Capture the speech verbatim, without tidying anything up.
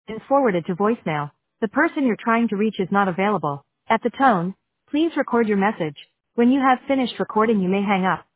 and forwarded to voicemail. The person you're trying to reach is not available. At the tone, please record your message. When you have finished recording, you may hang up.